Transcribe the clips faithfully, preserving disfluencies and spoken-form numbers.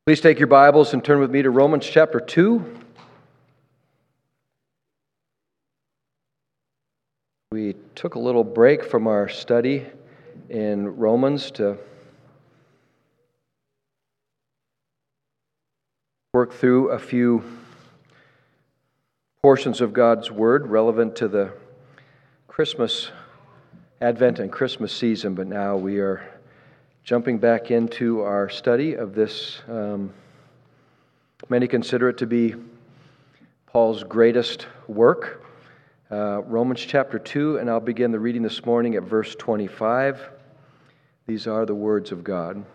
Please take your Bibles and turn with me to Romans chapter two. We took a little break from our study in Romans to work through a few portions of God's Word relevant to the Christmas, Advent and Christmas season, but now we are jumping back into our study of this, um, many consider it to be Paul's greatest work, uh, Romans chapter two, and I'll begin the reading this morning at verse twenty-five. These are the words of God.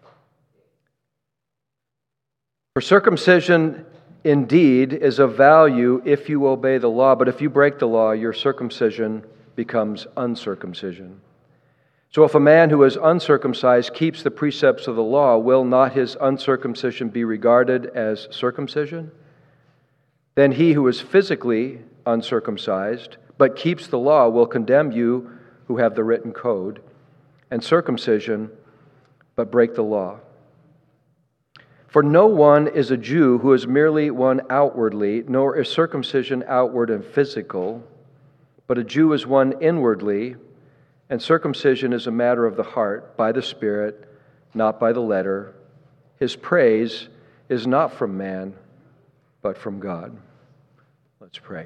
For circumcision indeed is of value if you obey the law, but if you break the law, your circumcision becomes uncircumcision. So if a man who is uncircumcised keeps the precepts of the law, will not his uncircumcision be regarded as circumcision? Then he who is physically uncircumcised, but keeps the law, will condemn you who have the written code, and circumcision, but break the law. For no one is a Jew who is merely one outwardly, nor is circumcision outward and physical, but a Jew is one inwardly, and circumcision is a matter of the heart, by the Spirit, not by the letter. His praise is not from man, but from God. Let's pray.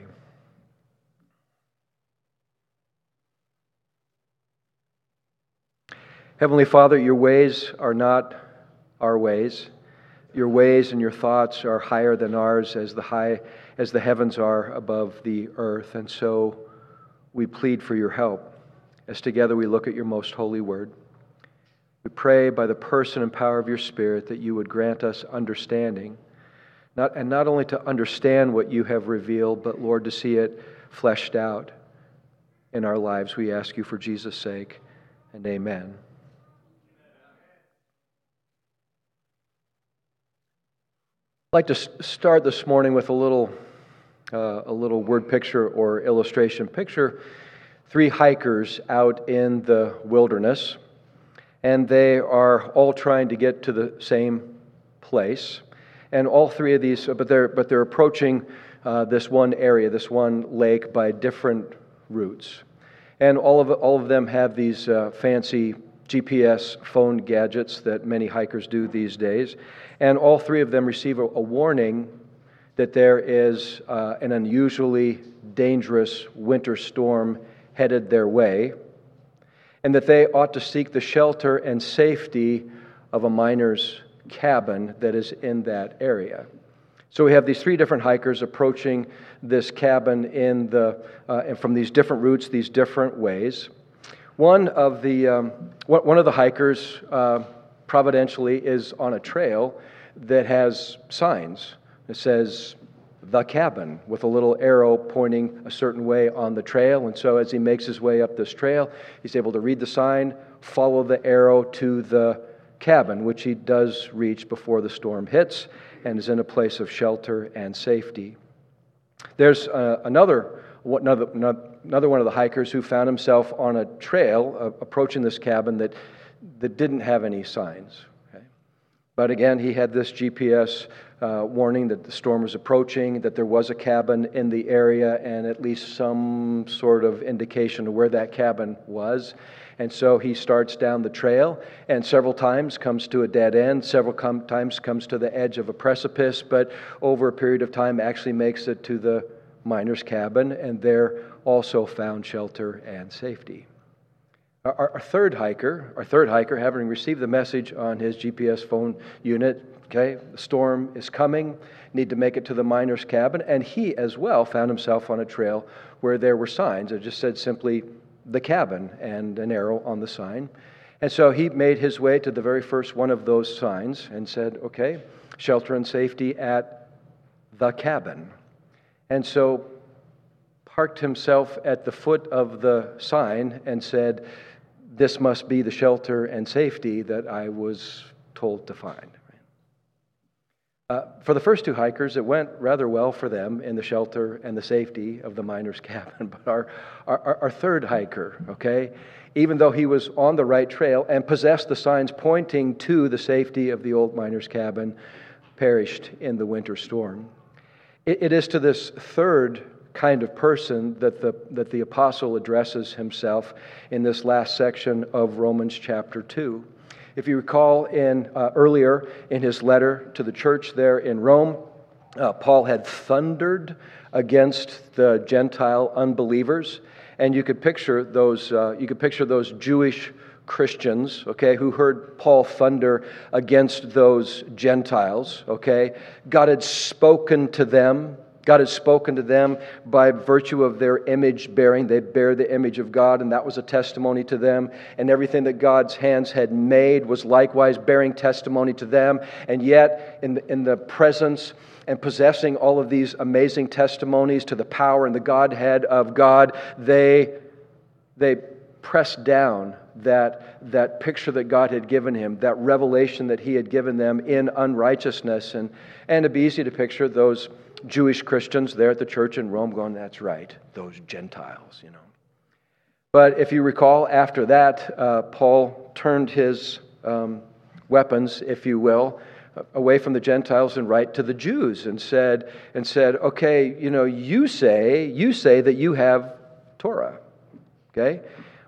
Heavenly Father, your ways are not our ways. Your ways and your thoughts are higher than ours, as the high as the heavens are above the earth. And so we plead for your help as together we look at your most holy word. We pray by the person and power of your Spirit that you would grant us understanding, not, and not only to understand what you have revealed, but, Lord, to see it fleshed out in our lives. We ask you for Jesus' sake, and amen. I'd like to start this morning with a little, uh, a little word picture or illustration. Picture three hikers out in the wilderness, and they are all trying to get to the same place. And all three of these, but they're but they're approaching uh, this one area, this one lake, by different routes. And all of all of them have these uh, fancy G P S phone gadgets that many hikers do these days. And all three of them receive a, a warning that there is uh, an unusually dangerous winter storm headed their way, and that they ought to seek the shelter and safety of a miner's cabin that is in that area. So we have these three different hikers approaching this cabin in the uh, and from these different routes, these different ways. One of the um, one of the hikers, uh, providentially, is on a trail that has signs. It says "The Cabin," with a little arrow pointing a certain way on the trail. And so as he makes his way up this trail, he's able to read the sign, follow the arrow to the cabin, which he does reach before the storm hits, and is in a place of shelter and safety. There's uh, another, another, another one of the hikers who found himself on a trail uh, approaching this cabin that, that didn't have any signs. But again, he had this G P S uh, warning that the storm was approaching, that there was a cabin in the area, and at least some sort of indication of where that cabin was. And so he starts down the trail, and several times comes to a dead end, several com- times comes to the edge of a precipice, but over a period of time actually makes it to the miner's cabin, and there also found shelter and safety. Our, our third hiker, our third hiker, having received the message on his G P S phone unit, okay, the storm is coming, need to make it to the miner's cabin, and he as well found himself on a trail where there were signs. It just said simply "The Cabin" and an arrow on the sign. And so he made his way to the very first one of those signs and said, okay, shelter and safety at the cabin. And so parked himself at the foot of the sign and said, this must be the shelter and safety that I was told to find. Uh, for the first two hikers, it went rather well for them in the shelter and the safety of the miner's cabin. But our, our, our third hiker, okay, even though he was on the right trail and possessed the signs pointing to the safety of the old miner's cabin, perished in the winter storm. It, it is to this third kind of person that the, that the apostle addresses himself in this last section of Romans chapter two. If you recall, in uh, earlier in his letter to the church there in Rome, uh, Paul had thundered against the Gentile unbelievers, and you could picture those. Uh, you could picture those Jewish Christians, okay, who heard Paul thunder against those Gentiles. Okay, God had spoken to them. God had spoken to them by virtue of their image bearing. They bear the image of God, and that was a testimony to them. And everything that God's hands had made was likewise bearing testimony to them. And yet, in the, in the presence and possessing all of these amazing testimonies to the power and the Godhead of God, they, they pressed down that, that picture that God had given him, that revelation that he had given them in unrighteousness. And, and it'd be easy to picture those Jewish Christians there at the church in Rome going, that's right, those Gentiles, you know. But if you recall, after that, uh, Paul turned his um, weapons, if you will, away from the Gentiles and right to the Jews and said, and said, okay, you know, you say, you say that you have Torah, okay?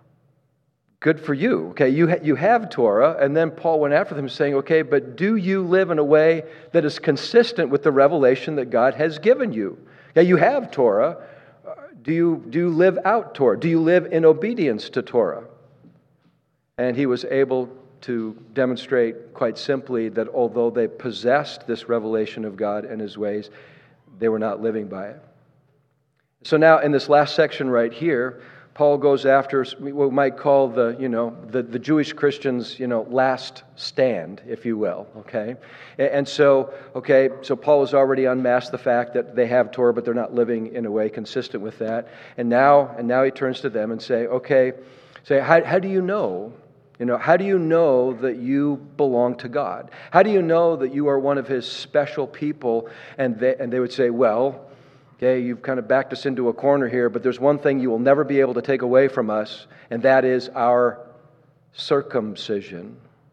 Good for you. Okay, you ha- you have Torah, and then Paul went after them saying, okay, but do you live in a way that is consistent with the revelation that God has given you? Okay, you have Torah. Do you, do you live out Torah? Do you live in obedience to Torah? And he was able to demonstrate quite simply that although they possessed this revelation of God and his ways, they were not living by it. So now in this last section right here, Paul goes after what we might call the, you know, the, the Jewish Christians, you know, last stand, if you will, okay? And so, okay, so Paul has already unmasked the fact that they have Torah, but they're not living in a way consistent with that. And now, and now he turns to them and say, okay, say, how, how do you know, you know, how do you know that you belong to God? How do you know that you are one of his special people? And they, and they would say, well, okay, you've kind of backed us into a corner here, but there's one thing you will never be able to take away from us, and that is our circumcision.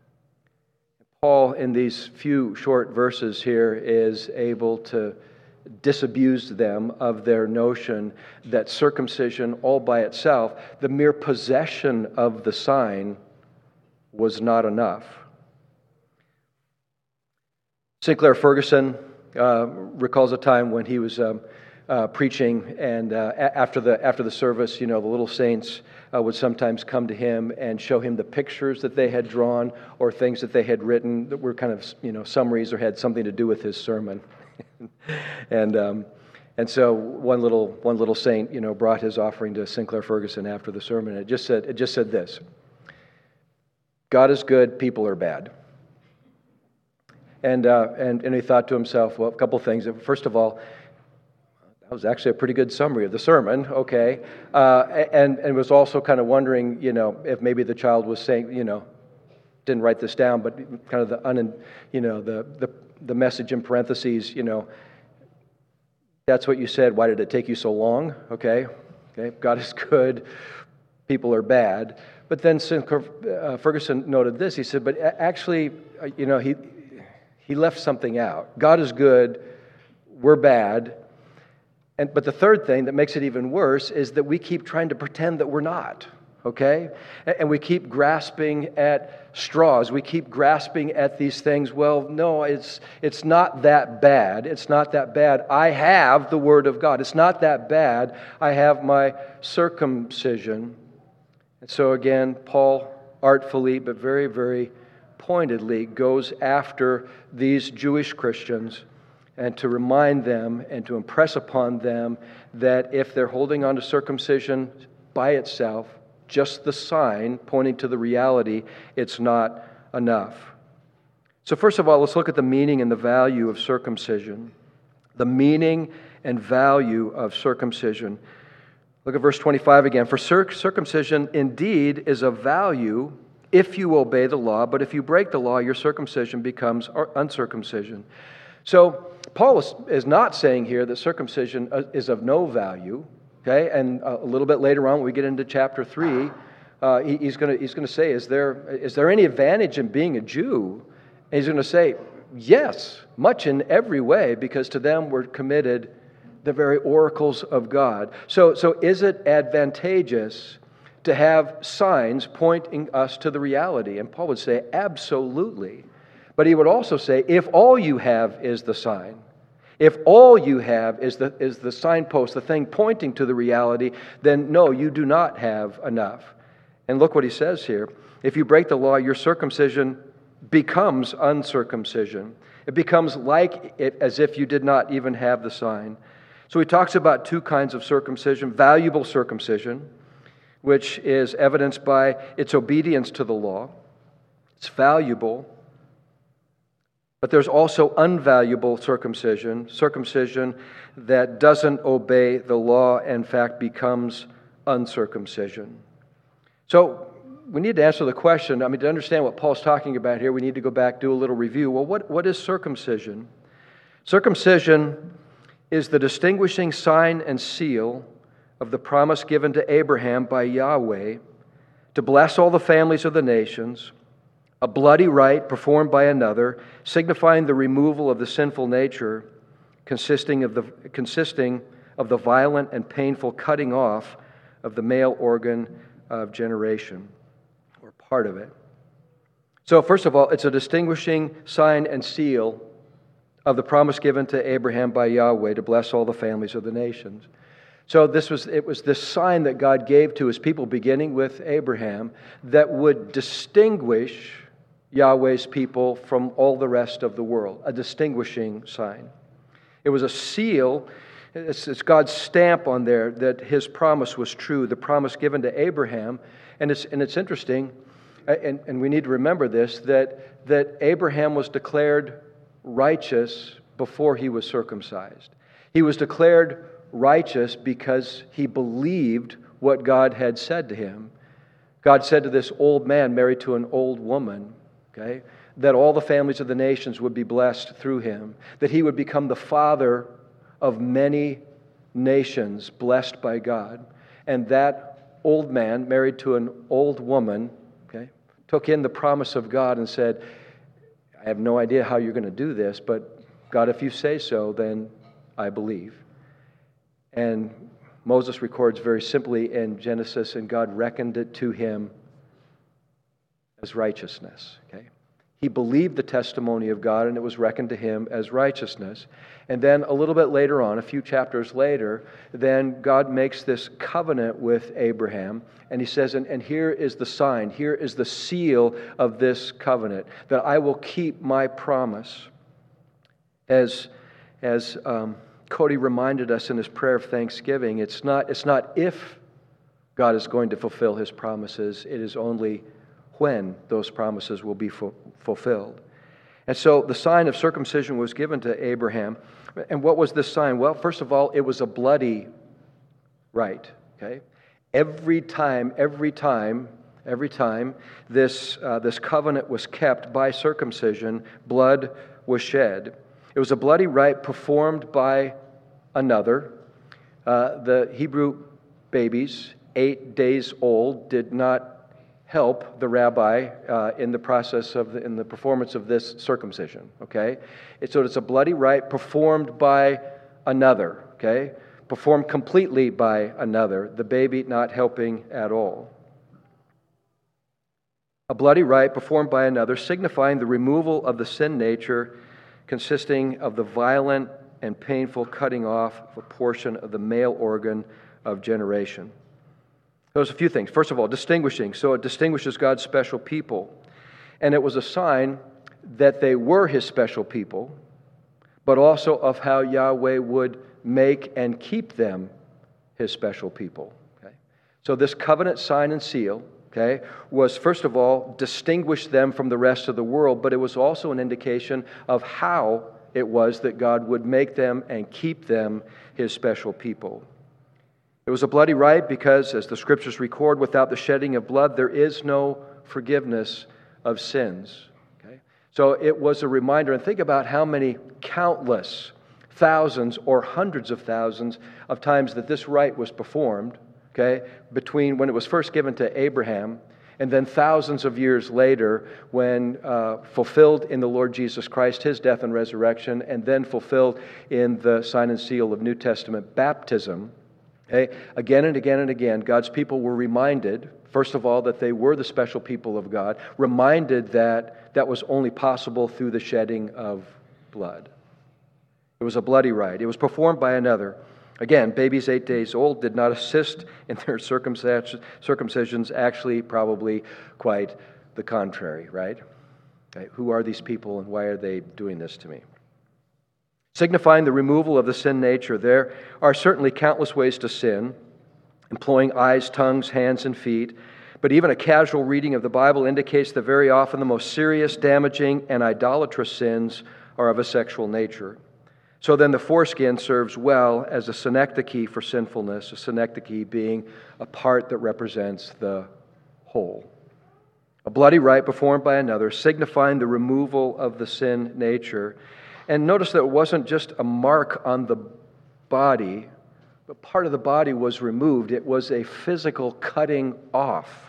Paul, in these few short verses here, is able to disabuse them of their notion that circumcision all by itself, the mere possession of the sign, was not enough. Sinclair Ferguson uh, recalls a time when he was um, Uh, preaching, and uh, after the after the service, you know, the little saints uh, would sometimes come to him and show him the pictures that they had drawn or things that they had written that were kind of, you know, summaries or had something to do with his sermon. and um, and so one little one little saint, you know, brought his offering to Sinclair Ferguson after the sermon. It just said it just said this: God is good, people are bad. And uh, and and he thought to himself, well, a couple things. First of all, that was actually a pretty good summary of the sermon, okay. Uh, and, and was also kind of wondering, you know, if maybe the child was saying, you know, didn't write this down, but kind of the, un, you know, the, the, the message in parentheses, you know, that's what you said, why did it take you so long, okay? Okay, God is good, people are bad. But then uh, Ferguson noted this, he said, but actually, you know, he he left something out. God is good, we're bad. And, but the third thing that makes it even worse is that we keep trying to pretend that we're not, okay? And, and we keep grasping at straws. We keep grasping at these things. Well, no, it's it's not that bad. It's not that bad. I have the Word of God. It's not that bad. I have my circumcision. And so again, Paul artfully but very, very pointedly goes after these Jewish Christians and to remind them and to impress upon them that if they're holding on to circumcision by itself, just the sign pointing to the reality, it's not enough. So first of all, let's look at the meaning and the value of circumcision. The meaning and value of circumcision. Look at verse twenty-five again. For circumcision indeed is of value if you obey the law, but if you break the law, your circumcision becomes uncircumcision. So Paul is, is not saying here that circumcision is of no value, okay? And a little bit later on, when we get into chapter three, uh, he, he's going to he's going to say, is there is there any advantage in being a Jew? And he's going to say, yes, much in every way, because to them were committed the very oracles of God. So, so is it advantageous to have signs pointing us to the reality? And Paul would say, absolutely. But he would also say, if all you have is the sign, if all you have is the, is the signpost, the thing pointing to the reality, then no, you do not have enough. And look what he says here. If you break the law, your circumcision becomes uncircumcision. It becomes like it, as if you did not even have the sign. So he talks about two kinds of circumcision: valuable circumcision, which is evidenced by its obedience to the law. It's valuable. But there's also unvaluable circumcision, circumcision that doesn't obey the law, and in fact becomes uncircumcision. So we need to answer the question. I mean, to understand what Paul's talking about here, we need to go back, do a little review. Well, what, what is circumcision? Circumcision is the distinguishing sign and seal of the promise given to Abraham by Yahweh to bless all the families of the nations, a bloody rite performed by another, signifying the removal of the sinful nature, consisting of the, consisting of the violent and painful cutting off of the male organ of generation, or part of it. So first of all, it's a distinguishing sign and seal of the promise given to Abraham by Yahweh to bless all the families of the nations. So this was it was this sign that God gave to his people, beginning with Abraham, that would distinguish Yahweh's people from all the rest of the world, a distinguishing sign. It was a seal, it's, it's God's stamp on there that his promise was true, the promise given to Abraham. And it's and it's interesting, and, and we need to remember this, that, that Abraham was declared righteous before he was circumcised. He was declared righteous because he believed what God had said to him. God said to this old man married to an old woman, okay, that all the families of the nations would be blessed through him, that he would become the father of many nations blessed by God. And that old man married to an old woman, okay, took in the promise of God and said, I have no idea how you're going to do this, but God, if you say so, then I believe. And Moses records very simply in Genesis, and God reckoned it to him as righteousness. Okay, he believed the testimony of God, and it was reckoned to him as righteousness. And then a little bit later on, a few chapters later, then God makes this covenant with Abraham, and he says, and, and here is the sign, here is the seal of this covenant, that I will keep my promise. As, as um, Cody reminded us in his prayer of thanksgiving, it's not, it's not if God is going to fulfill his promises, it is only when those promises will be fu- fulfilled. And so the sign of circumcision was given to Abraham. And what was this sign? Well, first of all, it was a bloody rite. Okay, every time, every time, every time this uh, this covenant was kept by circumcision, blood was shed. It was a bloody rite performed by another. Uh, the Hebrew babies, eight days old, did not help the rabbi uh, in the process of the, in the performance of this circumcision. Okay, it, so it's a bloody rite performed by another. Okay, performed completely by another. The baby not helping at all. A bloody rite performed by another, signifying the removal of the sin nature, consisting of the violent and painful cutting off of a portion of the male organ of generation. There's a few things. First of all, distinguishing. So it distinguishes God's special people. And it was a sign that they were his special people, but also of how Yahweh would make and keep them his special people. Okay? So this covenant sign and seal, okay, was first of all distinguish them from the rest of the world, but it was also an indication of how it was that God would make them and keep them his special people. It was a bloody rite because, as the Scriptures record, without the shedding of blood, there is no forgiveness of sins. Okay? So it was a reminder, and think about how many countless thousands or hundreds of thousands of times that this rite was performed, okay, between when it was first given to Abraham and then thousands of years later when uh, fulfilled in the Lord Jesus Christ, His death and resurrection, and then fulfilled in the sign and seal of New Testament baptism. Okay? Again and again and again, God's people were reminded, first of all, that they were the special people of God, reminded that that was only possible through the shedding of blood. It was a bloody rite. It was performed by another. Again, babies eight days old did not assist in their circumcisions, actually probably quite the contrary, right? Okay, who are these people and why are they doing this to me? Signifying the removal of the sin nature, there are certainly countless ways to sin, employing eyes, tongues, hands, and feet. But even a casual reading of the Bible indicates that very often the most serious, damaging, and idolatrous sins are of a sexual nature. So then the foreskin serves well as a synecdoche for sinfulness, a synecdoche being a part that represents the whole. A bloody rite performed by another, signifying the removal of the sin nature. And notice that it wasn't just a mark on the body, but part of the body was removed. It was a physical cutting off.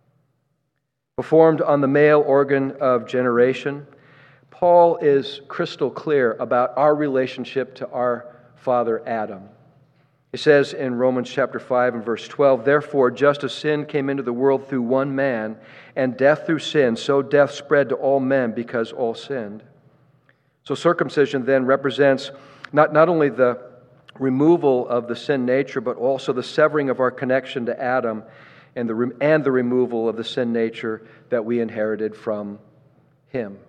Performed on the male organ of generation, Paul is crystal clear about our relationship to our father Adam. He says in Romans chapter five and verse twelve, "Therefore, just as sin came into the world through one man, and death through sin, so death spread to all men because all sinned." So circumcision then represents not, not only the removal of the sin nature, but also the severing of our connection to Adam and the, and the removal of the sin nature that we inherited from him.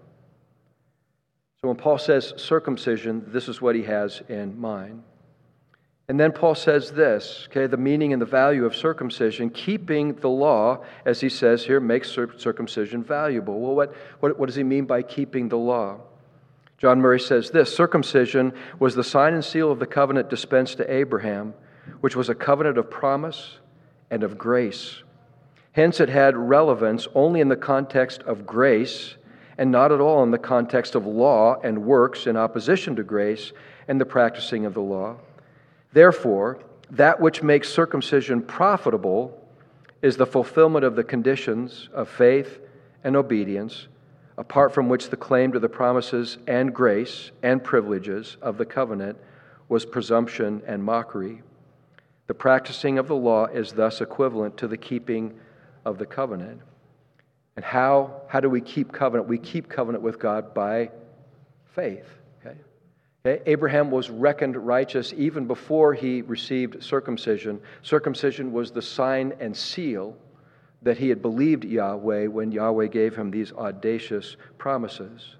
So when Paul says circumcision, this is what he has in mind. And then Paul says this, okay, the meaning and the value of circumcision, keeping the law, as he says here, makes circumcision valuable. Well, what, what, what does he mean by keeping the law? John Murray says this, circumcision was the sign and seal of the covenant dispensed to Abraham, which was a covenant of promise and of grace. Hence it had relevance only in the context of grace and not at all in the context of law and works in opposition to grace and the practicing of the law. Therefore, that which makes circumcision profitable is the fulfillment of the conditions of faith and obedience, apart from which the claim to the promises and grace and privileges of the covenant was presumption and mockery. The practicing of the law is thus equivalent to the keeping of the covenant. And how, how do we keep covenant? We keep covenant with God by faith. Okay? Okay? Abraham was reckoned righteous even before he received circumcision. Circumcision was the sign and seal that he had believed Yahweh when Yahweh gave him these audacious promises.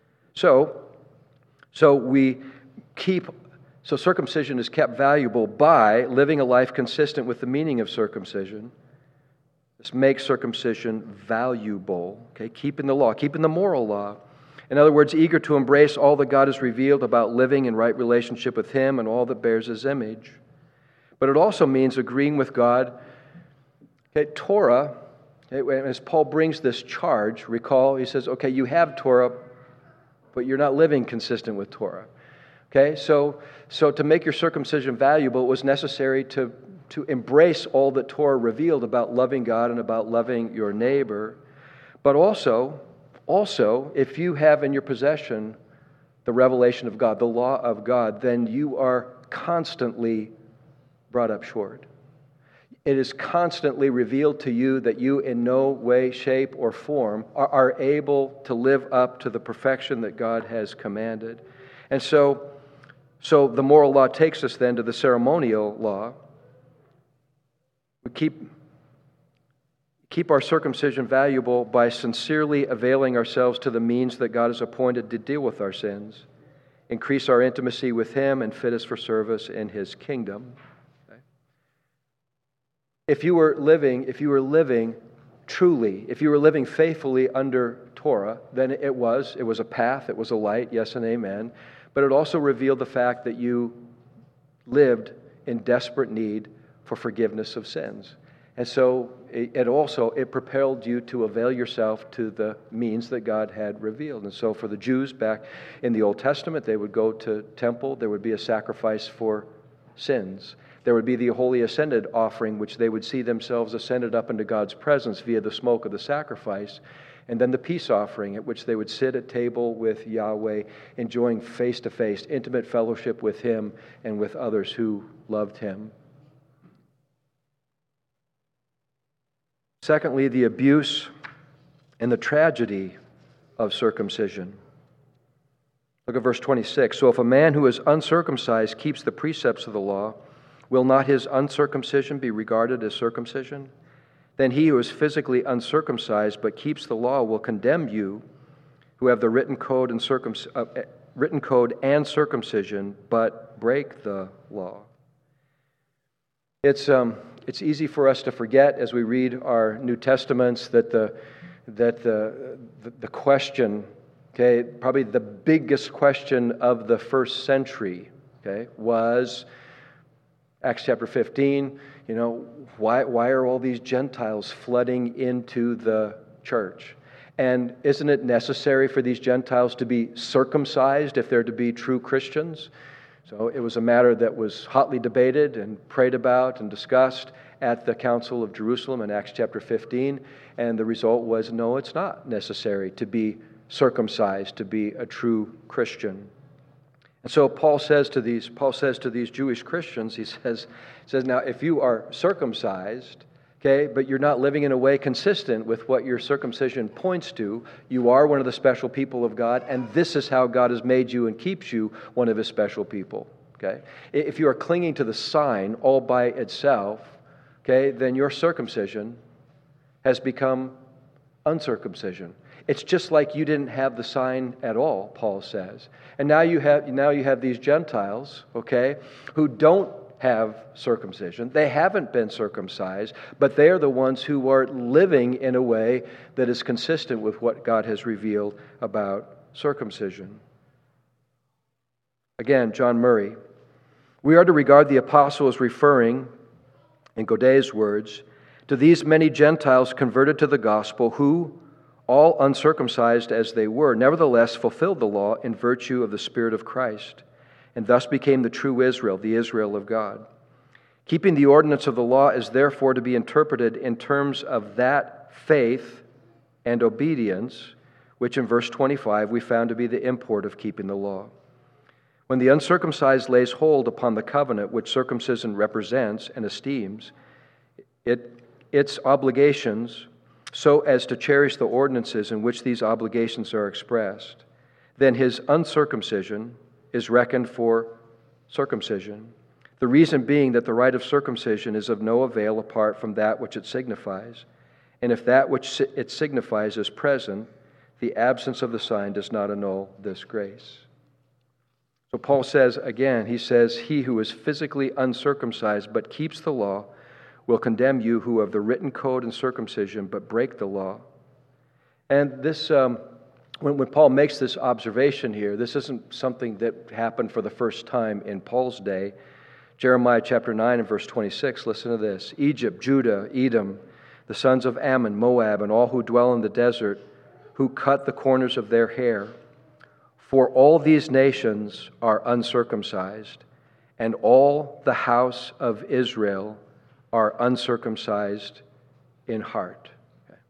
So, so we keep, so circumcision is kept valuable by living a life consistent with the meaning of circumcision. This makes circumcision valuable, okay? Keeping the law, keeping the moral law. In other words, eager to embrace all that God has revealed about living in right relationship with Him and all that bears His image. But it also means agreeing with God. Okay, Torah, okay, as Paul brings this charge, recall, he says, okay, you have Torah, but you're not living consistent with Torah. Okay, so, so to make your circumcision valuable, it was necessary to to embrace all that Torah revealed about loving God and about loving your neighbor. But also, also, if you have in your possession the revelation of God, the law of God, then you are constantly brought up short. It is constantly revealed to you that you in no way, shape, or form are, are able to live up to the perfection that God has commanded. And so, so the moral law takes us then to the ceremonial law. We keep, keep our circumcision valuable by sincerely availing ourselves to the means that God has appointed to deal with our sins, increase our intimacy with Him, and fit us for service in His kingdom. Okay? If you were living, if you were living truly, if you were living faithfully under Torah, then it was, it was a path, it was a light, yes and amen, but it also revealed the fact that you lived in desperate need for forgiveness of sins. And so it, it also, it propelled you to avail yourself to the means that God had revealed. And so for the Jews back in the Old Testament, they would go to temple, there would be a sacrifice for sins. There would be the holy ascended offering, which they would see themselves ascended up into God's presence via the smoke of the sacrifice. And then the peace offering, at which they would sit at table with Yahweh, enjoying face-to-face, intimate fellowship with Him and with others who loved Him. Secondly, the abuse and the tragedy of circumcision. Look at verse twenty-six. So if a man who is uncircumcised keeps the precepts of the law, will not his uncircumcision be regarded as circumcision? Then he who is physically uncircumcised but keeps the law will condemn you, who have the written code and circum, uh, written code and circumcision, but break the law. It's um, it's easy for us to forget as we read our New Testaments that the that the the, the question, okay, probably the biggest question of the first century, okay, was Acts chapter fifteen. You know, why why are all these Gentiles flooding into the church? And isn't it necessary for these Gentiles to be circumcised if they're to be true Christians? So it was a matter that was hotly debated and prayed about and discussed at the Council of Jerusalem in Acts chapter fifteen. And the result was, no, it's not necessary to be circumcised to be a true Christian. And so Paul says to these, Paul says to these Jewish Christians, he says, says, now if you are circumcised, okay, but you're not living in a way consistent with what your circumcision points to, you are one of the special people of God, and this is how God has made you and keeps you one of His special people, okay? If you are clinging to the sign all by itself, okay, then your circumcision has become uncircumcision. It's just like you didn't have the sign at all, Paul says. And now you have now you have these Gentiles, okay, who don't have circumcision. They haven't been circumcised, but they are the ones who are living in a way that is consistent with what God has revealed about circumcision. Again, John Murray. We are to regard the apostle as referring, in Godet's words, to these many Gentiles converted to the gospel who, all uncircumcised as they were, nevertheless fulfilled the law in virtue of the Spirit of Christ, and thus became the true Israel, the Israel of God. Keeping the ordinance of the law is therefore to be interpreted in terms of that faith and obedience, which in verse twenty-five we found to be the import of keeping the law. When the uncircumcised lays hold upon the covenant which circumcision represents and esteems, it, its obligations, so as to cherish the ordinances in which these obligations are expressed, then his uncircumcision is reckoned for circumcision. The reason being that the rite of circumcision is of no avail apart from that which it signifies. And if that which it signifies is present, the absence of the sign does not annul this grace. So Paul says again, he says, he who is physically uncircumcised but keeps the law will condemn you who have the written code and circumcision but break the law. And this, um, when, when Paul makes this observation here, this isn't something that happened for the first time in Paul's day. Jeremiah chapter nine and verse twenty-six, listen to this. Egypt, Judah, Edom, the sons of Ammon, Moab, and all who dwell in the desert, who cut the corners of their hair. For all these nations are uncircumcised, and all the house of Israel are uncircumcised in heart. Okay.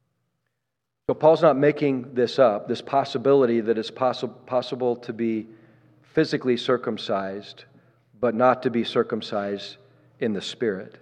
So Paul's not making this up, this possibility that it's possi- possible to be physically circumcised, but not to be circumcised in the Spirit.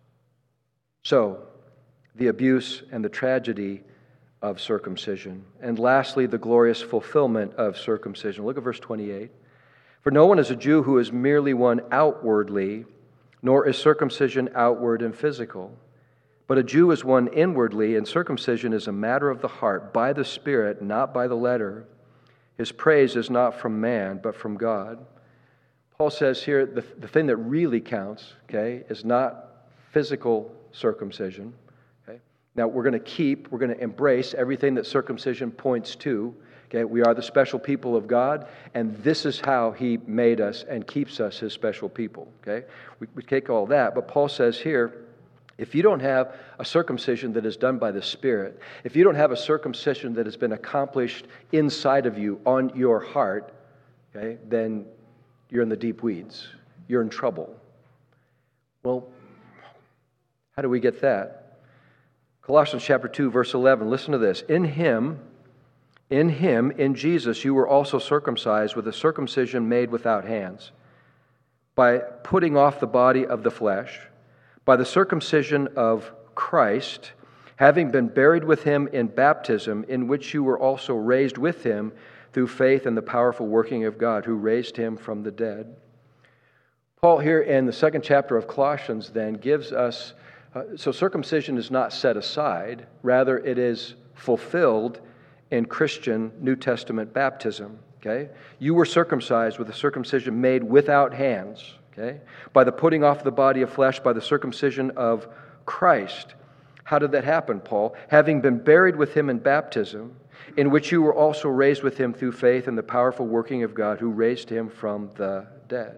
So, the abuse and the tragedy of circumcision. And lastly, the glorious fulfillment of circumcision. Look at verse twenty-eight. For no one is a Jew who is merely one outwardly, nor is circumcision outward and physical. But a Jew is one inwardly, and circumcision is a matter of the heart, by the Spirit, not by the letter. His praise is not from man, but from God. Paul says here, the, the thing that really counts, okay, is not physical circumcision. Okay? Now, we're going to keep, we're going to embrace everything that circumcision points to. Okay? We are the special people of God, and this is how He made us and keeps us His special people. Okay? We, we take all that, but Paul says here, If you don't have a circumcision that is done by the Spirit, if you don't have a circumcision that has been accomplished inside of you, on your heart, okay, then you're in the deep weeds. You're in trouble. Well, how do we get that? Colossians chapter two, verse eleven, listen to this. In Him, in Him, in Jesus, you were also circumcised with a circumcision made without hands, by putting off the body of the flesh, by the circumcision of Christ, having been buried with Him in baptism, in which you were also raised with Him through faith in the powerful working of God, who raised Him from the dead. Paul here in the second chapter of Colossians then gives us, uh, so circumcision is not set aside, rather it is fulfilled in Christian New Testament baptism. Okay? You were circumcised with a circumcision made without hands, okay? By the putting off the body of flesh, by the circumcision of Christ. How did that happen, Paul? Having been buried with Him in baptism, in which you were also raised with Him through faith in the powerful working of God, who raised Him from the dead.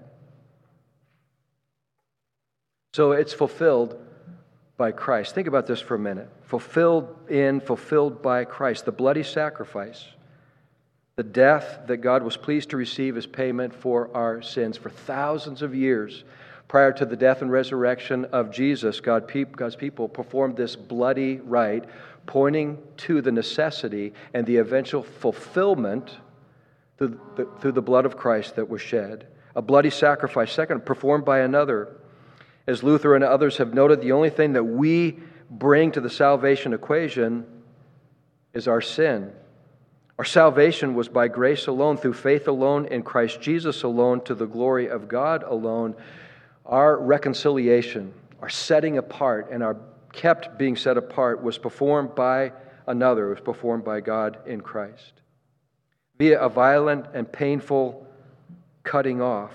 So it's fulfilled by Christ. Think about this for a minute. Fulfilled in, fulfilled by Christ. The bloody sacrifice. The death that God was pleased to receive as payment for our sins. For thousands of years prior to the death and resurrection of Jesus, God, God's people performed this bloody rite, pointing to the necessity and the eventual fulfillment through the, through the blood of Christ that was shed. A bloody sacrifice, second, performed by another. As Luther and others have noted, the only thing that we bring to the salvation equation is our sin. Our salvation was by grace alone, through faith alone, in Christ Jesus alone, to the glory of God alone. Our reconciliation, our setting apart, and our kept being set apart was performed by another. It was performed by God in Christ. Via a violent and painful cutting off.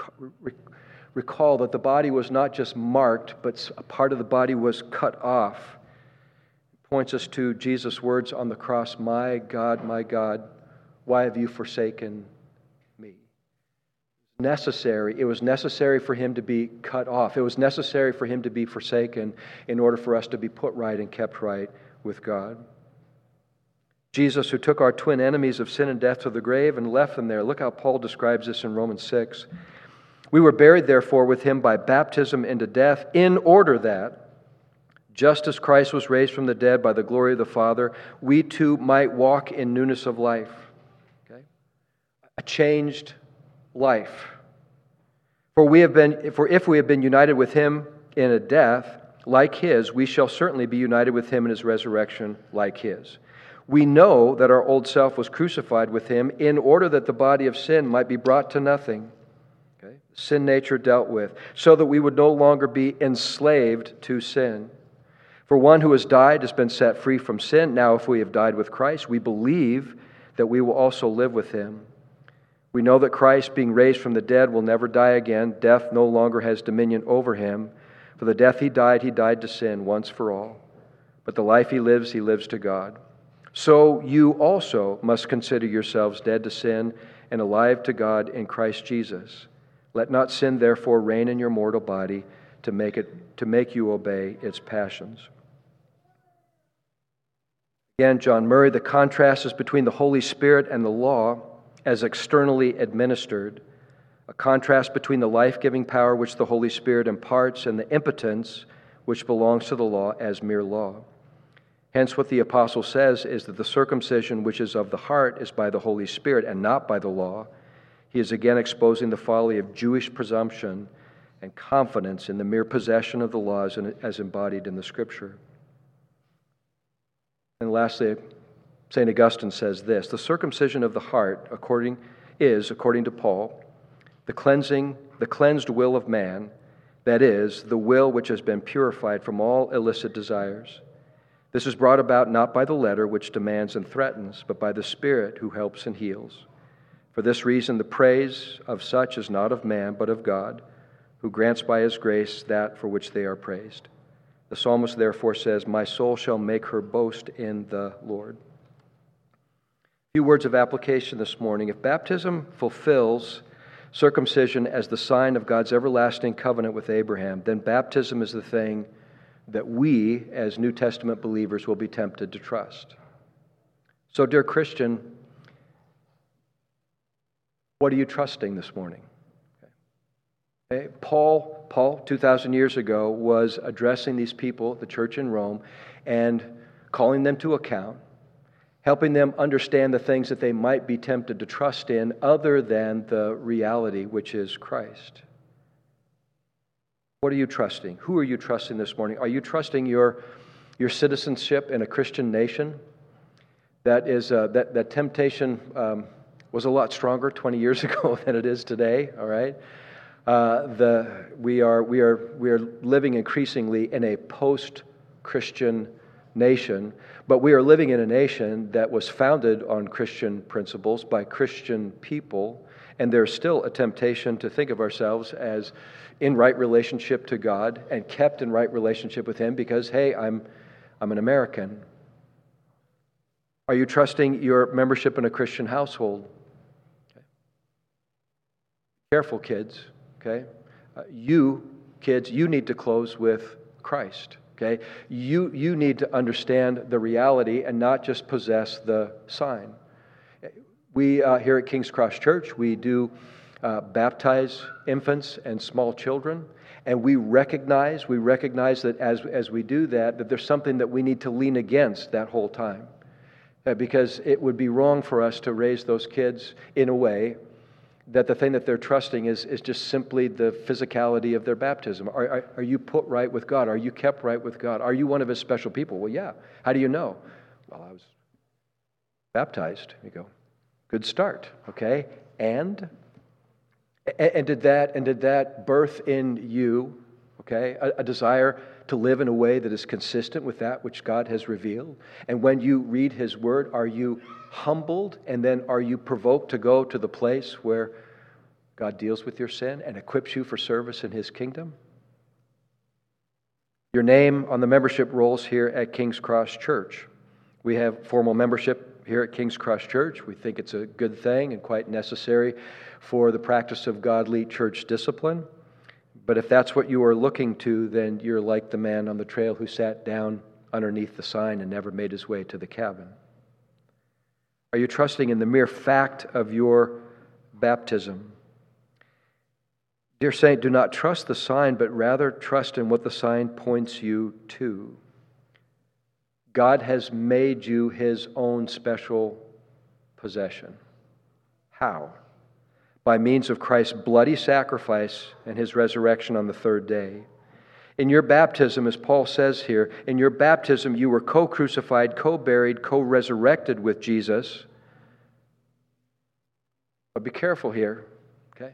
Recall that the body was not just marked, but a part of the body was cut off. Points us to Jesus' words on the cross, "My God, my God, why have you forsaken me?" Necessary. It was necessary for Him to be cut off. It was necessary for Him to be forsaken in order for us to be put right and kept right with God. Jesus, who took our twin enemies of sin and death to the grave and left them there. Look how Paul describes this in Romans six. We were buried, therefore, with Him by baptism into death, in order that, just as Christ was raised from the dead by the glory of the Father, we too might walk in newness of life. Okay? A changed life. For we have been, for if we have been united with Him in a death like His, we shall certainly be united with Him in His resurrection like His. We know that our old self was crucified with Him in order that the body of sin might be brought to nothing. Okay? Sin nature dealt with, so that we would no longer be enslaved to sin. For one who has died has been set free from sin. Now, if we have died with Christ, we believe that we will also live with Him. We know that Christ, being raised from the dead, will never die again. Death no longer has dominion over Him. For the death He died, He died to sin once for all. But the life He lives, He lives to God. So you also must consider yourselves dead to sin and alive to God in Christ Jesus. Let not sin, therefore, reign in your mortal body to make it to make you obey its passions. Again, John Murray, the contrast is between the Holy Spirit and the law as externally administered, a contrast between the life-giving power which the Holy Spirit imparts and the impotence which belongs to the law as mere law. Hence, what the apostle says is that the circumcision which is of the heart is by the Holy Spirit and not by the law. He is again exposing the folly of Jewish presumption and confidence in the mere possession of the laws as embodied in the Scripture. And lastly, Saint Augustine says this: the circumcision of the heart, according is, according to Paul, the cleansing, the cleansed will of man, that is, the will which has been purified from all illicit desires. This is brought about not by the letter, which demands and threatens, but by the Spirit, who helps and heals. For this reason, the praise of such is not of man, but of God, who grants by His grace that for which they are praised. The psalmist therefore says, "My soul shall make her boast in the Lord." A few words of application this morning. If baptism fulfills circumcision as the sign of God's everlasting covenant with Abraham, then baptism is the thing that we, as New Testament believers, will be tempted to trust. So, dear Christian, what are you trusting this morning? Okay. Paul, Paul, two thousand years ago, was addressing these people, the church in Rome, and calling them to account, helping them understand the things that they might be tempted to trust in other than the reality, which is Christ. What are you trusting? Who are you trusting this morning? Are you trusting your, your citizenship in a Christian nation? That is uh, that that temptation um, was a lot stronger twenty years ago than it is today. All right, uh, the we are we are we are living increasingly in a post-Christian nation, but we are living in a nation that was founded on Christian principles by Christian people, and there's still a temptation to think of ourselves as in right relationship to God and kept in right relationship with Him because, hey, I'm I'm an American. Are you trusting your membership in a Christian household? Okay. Careful, kids. Okay, uh, you kids, you need to close with Christ. Okay, you you need to understand the reality and not just possess the sign. We uh, here at King's Cross Church, we do uh, baptize infants and small children, and we recognize we recognize that as as we do that, that there's something that we need to lean against that whole time. Uh, because it would be wrong for us to raise those kids in a way that the thing that they're trusting is, is just simply the physicality of their baptism. Are, are, are you put right with God? Are you kept right with God? Are you one of His special people? Well, yeah. How do you know? Well, I was baptized. You go, good start, okay? And? And, and did that and did that birth in you, okay, a, a desire to live in a way that is consistent with that which God has revealed? And when you read His Word, are you humbled, and then are you provoked to go to the place where God deals with your sin and equips you for service in His kingdom? Your name on the membership rolls here at King's Cross Church. We have formal membership here at King's Cross Church. We think it's a good thing and quite necessary for the practice of godly church discipline. But if that's what you are looking to, then you're like the man on the trail who sat down underneath the sign and never made his way to the cabin. Are you trusting in the mere fact of your baptism? Dear saint, do not trust the sign, but rather trust in what the sign points you to. God has made you His own special possession. How? By means of Christ's bloody sacrifice and His resurrection on the third day. In your baptism, as Paul says here, in your baptism you were co-crucified, co-buried, co-resurrected with Jesus. But be careful here, okay?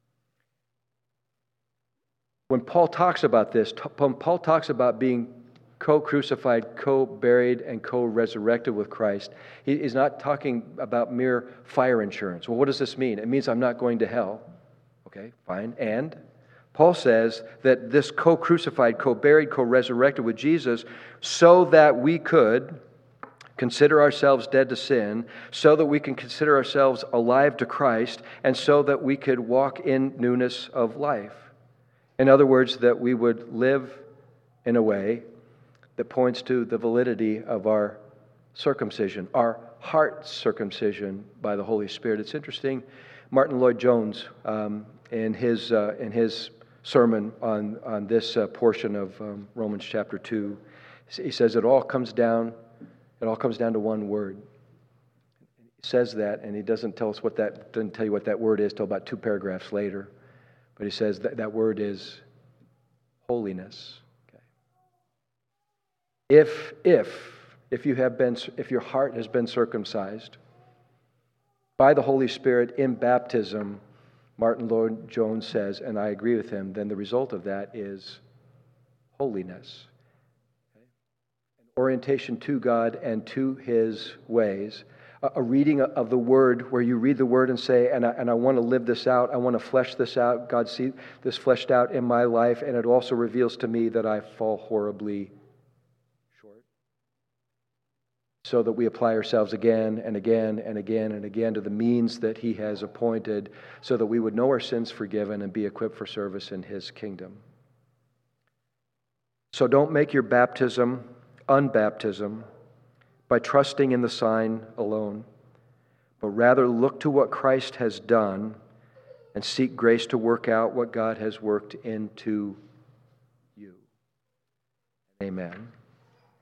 When Paul talks about this, when Paul talks about being co-crucified, co-buried, and co-resurrected with Christ, he is not talking about mere fire insurance. Well, what does this mean? It means I'm not going to hell. Okay, fine. And Paul says that this co-crucified, co-buried, co-resurrected with Jesus so that we could consider ourselves dead to sin, so that we can consider ourselves alive to Christ, and so that we could walk in newness of life. In other words, that we would live in a way that points to the validity of our circumcision, our heart circumcision by the Holy Spirit. It's interesting, Martin Lloyd-Jones, um, in his uh, in his sermon on, on this uh, portion of um, Romans chapter two, he says it all comes down, it all comes down to one word. He says that, and he doesn't tell us what that, doesn't tell you what that word is till about two paragraphs later. But he says that, that word is holiness. If, if, if you have been, if your heart has been circumcised by the Holy Spirit in baptism, Martin Lloyd-Jones says, and I agree with him, then the result of that is holiness. Okay? An orientation to God and to His ways. A, a reading of the Word where you read the Word and say, and I, and I want to live this out, I want to flesh this out, God see this fleshed out in my life, and it also reveals to me that I fall horribly so that we apply ourselves again and again and again and again to the means that He has appointed so that we would know our sins forgiven and be equipped for service in His kingdom. So don't make your baptism unbaptism by trusting in the sign alone, but rather look to what Christ has done and seek grace to work out what God has worked into you. Amen.